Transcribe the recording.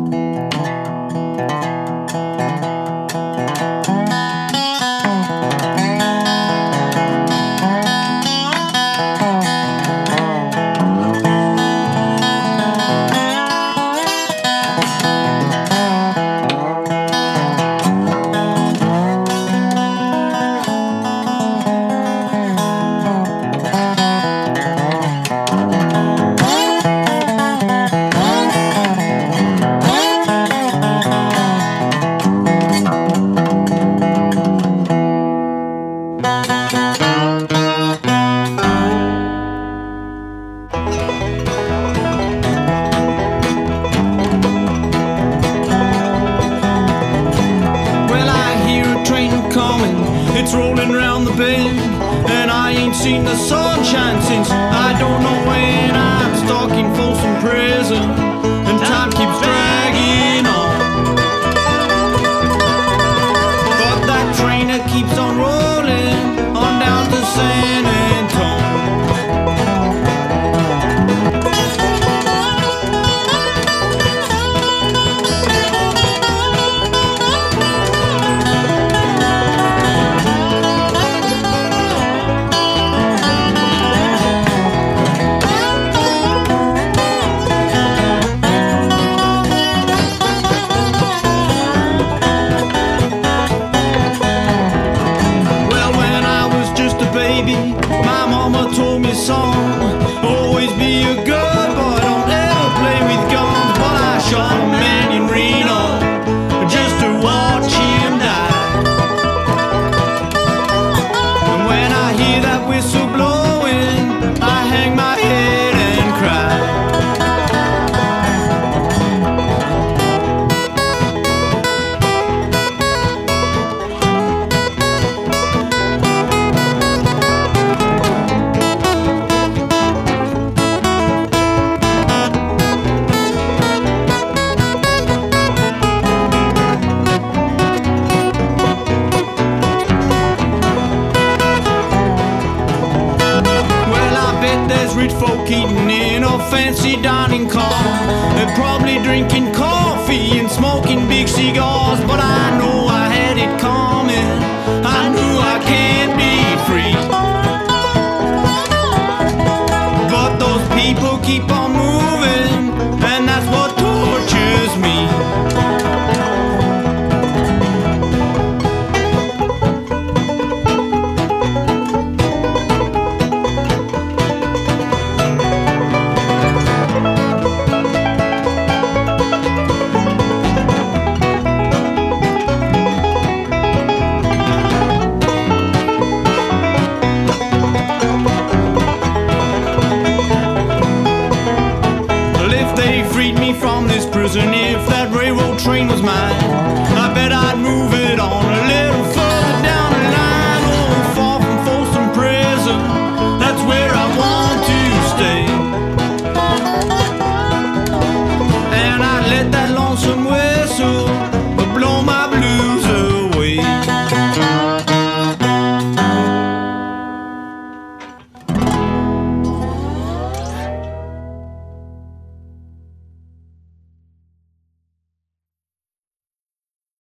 It's rolling round the bend, and I ain't seen the sunshine since I don't know when. I'm stuck in Folsom Prison, and time keeps dragging on. But that train that keeps on rolling on down to San Antone. My mama told me, son, always be a good boy, don't ever play with guns. But I shot a man in Reno just to watch him die. And when I hear that whistle blowing, I hang my head and cry. Rich folk eating in a fancy dining car. They're probably drinking coffee and smoking big cigars. But I know I had it coming, I knew I can't be free. But those people keep on moving, and that's what tortures me. Freed me from this prison. If that railroad train was mine, I bet I'd move